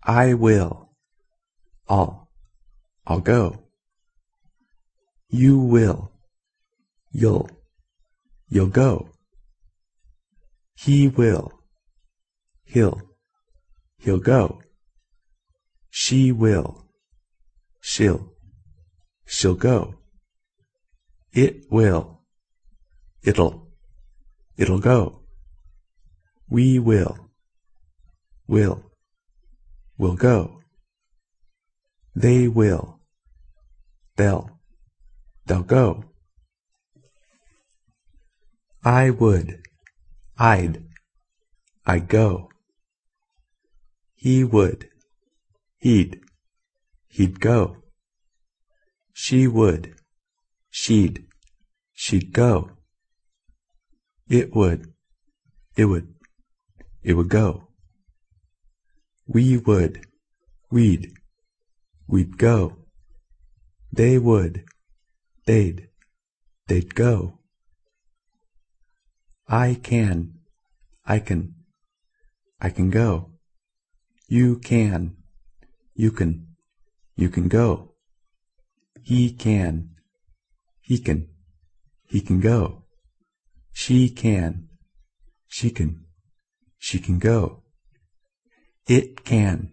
I will. I'll go. You will. You'll go. He will. He'll go. She will. She'll go. It will. It'll go. We will. We'll go. They will. They'll go. I would. I'd go. He would. He'd go. She would. She'd go. It would go. We would. We'd go. They would. They'd go. I can go. You can go. He can go. She can go. It can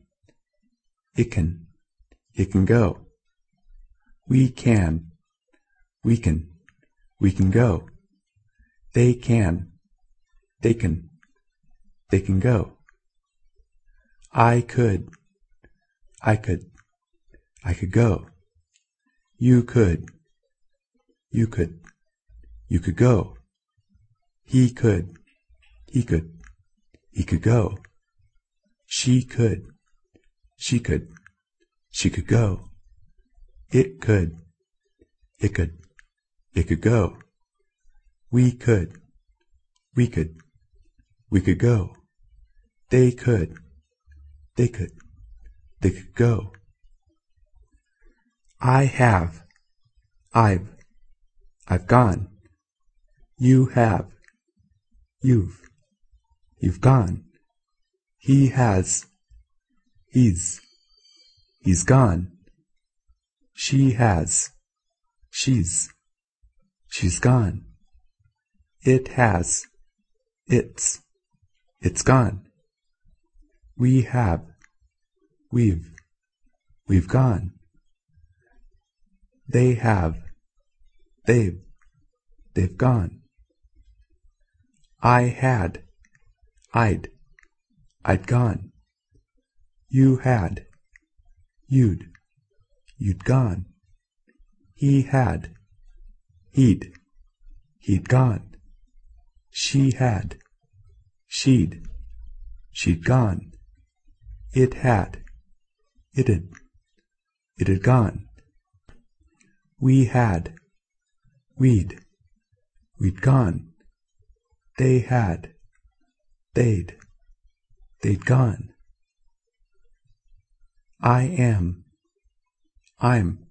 go. We can go. They can go. I could go. You could go. He could go. She could go. It could go. We could go. They could go. I've gone. You have. You've gone. He has. He's gone. She has. She's gone. It has. It's gone. We have. We've gone. They have. They've gone. I had. I'd gone. You had. You'd gone. He had. He'd gone. She had. She'd gone. It had. It'd gone. We had. We'd gone. They had. They'd gone. I am. I'm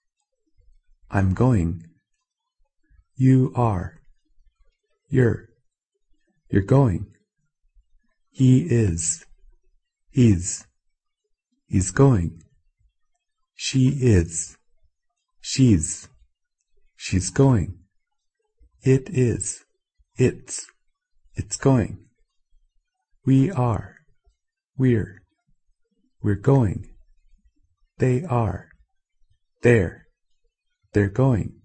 going. You are. You're going. He is. He's going. She is. She's going. It is. It's going. We are. We're going. They are. They're going.